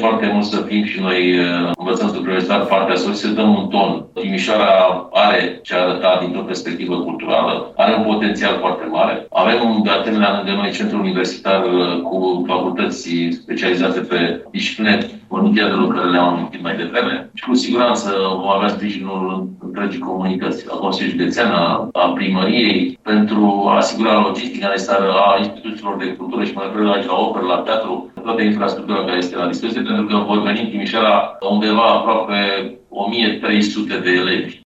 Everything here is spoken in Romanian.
foarte mult să fim și noi, învățăm suplimentar partea să dăm un ton. Timișoara are ce arăta dintr-o perspectivă culturală, are un potențial foarte mare. Avem, de asemenea, lângă noi, centru universitar cu facultăți specializate pe discipline olimpiadelor care le-am amintit mai devreme și cu siguranță vom avea sprijinul întregii comunități, a Consiliului Județean, a primăriei, pentru a asigura logistica necesară a instituțiilor de cultură și mă refer aici la operă, la teatru, toată infrastructura care este la dispoziție, pentru că vor veni în Timișoara undeva aproape 1300 de elevi.